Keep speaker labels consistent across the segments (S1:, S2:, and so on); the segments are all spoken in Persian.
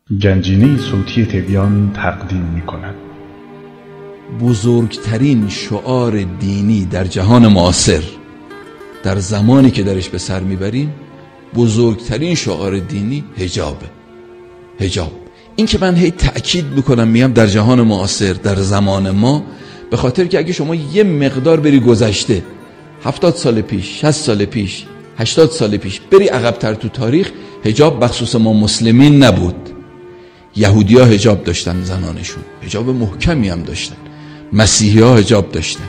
S1: گنجینه صوتی تبیان تقدیم می‌کند.
S2: بزرگترین شعار دینی در جهان معاصر، در زمانی که درش به سر میبریم، بزرگترین شعار دینی حجابه. حجاب. این که من هی تأکید میکنم میگم در جهان معاصر، در زمان ما، به خاطر که اگه شما یه مقدار بری گذشته، 70 سال پیش، 60 سال پیش، 80 سال پیش، بری عقب‌تر تو تاریخ، حجاب بخصوص ما مسلمین نبود. یهودی ها حجاب داشتن، زنانشون حجاب محکمی هم داشتن، مسیحی ها حجاب داشتن.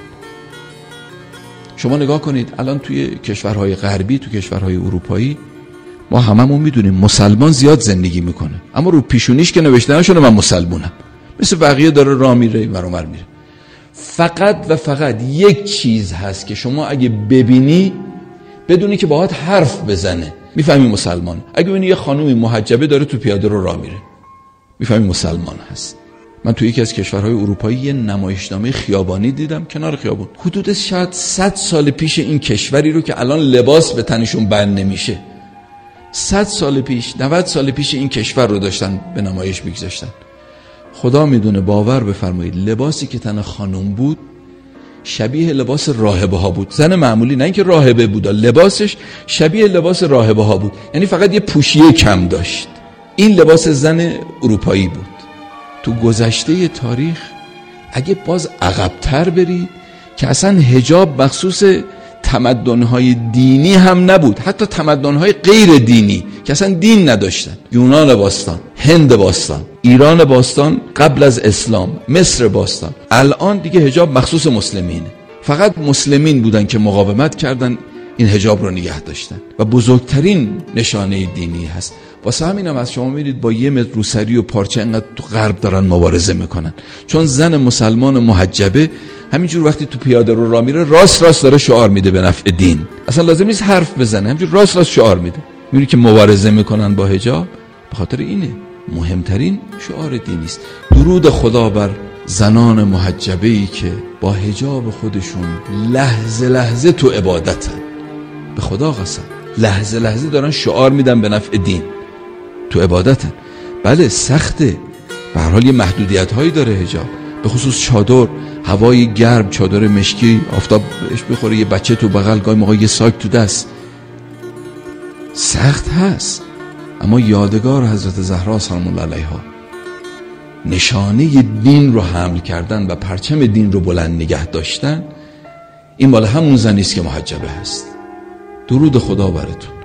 S2: شما نگاه کنید الان توی کشورهای غربی، تو کشورهای اروپایی، ما هممون میدونیم مسلمان زیاد زندگی میکنه، اما رو پیشونیش که نوشته نشده من مسلمونم، مثل بقیه داره راه میره اینور اونور میره. فقط و فقط یک چیز هست که شما اگه ببینی بدونی که باهات حرف بزنه میفهمی مسلمان. اگه ببینی یه خانومی محجبه داره تو پیاده رو راه میره میفهمی مسلمان هست. من توی یکی از کشورهای اروپایی یه نمایشنامه خیابانی دیدم کنار خیابون، حدود شاید 100 سال پیش این کشوری رو که الان لباس به تنشون بند نمیشه، 100 سال پیش، 90 سال پیش این کشور رو داشتن به نمایش میگذاشتن. خدا میدونه، باور بفرمایید لباسی که تن خانم بود شبیه لباس راهبه ها بود. زن معمولی، نه اینکه راهبه بود، لباسش شبیه لباس راهبه ها بود، یعنی فقط یه پوشیه کم داشت. این لباس زن اروپایی بود. تو گذشته تاریخ اگه باز عقب‌تر برید که اصلا حجاب مخصوص تمدن‌های دینی هم نبود، حتی تمدن‌های غیر دینی که اصلا دین نداشتن. یونان باستان، هند باستان، ایران باستان قبل از اسلام، مصر باستان، الان دیگه حجاب مخصوص مسلمینه. فقط مسلمین بودن که مقاومت کردن این حجاب رو نگه داشتن و بزرگترین نشانه دینی هست. واسه همینم از شما میرید با یه متر روسری و پارچه انقدر تو غرب دارن مبارزه میکنن، چون زن مسلمان محجبه همینجور وقتی تو پیاده رو راه میره راست داره شعار میده به نفع دین، اصلا لازم نیست حرف بزنه، همینجور راست شعار میده. میبینی که مبارزه میکنن با حجاب، به خاطر اینه مهمترین شعار دینی است. درود خدا بر زنان محجبه‌ای که با حجاب خودشون لحظه لحظه تو عبادتن. به خدا قسم، لحظه لحظه دارن شعار میدن به نفع دین، تو عبادتن. بله سخته، به هر حال یه محدودیت هایی داره حجاب، به خصوص چادر، هوای گرم، چادر مشکی، آفتاب بهش بخوره، یه بچه تو بغل، گاهی موقع یه ساک تو دست، سخت هست. اما یادگار حضرت زهرا سلام الله علیها، نشانه دین رو حمل کردن و پرچم دین رو بلند نگه داشتن، این مال همون زنی است که محجبه هست. درود خدا براتون.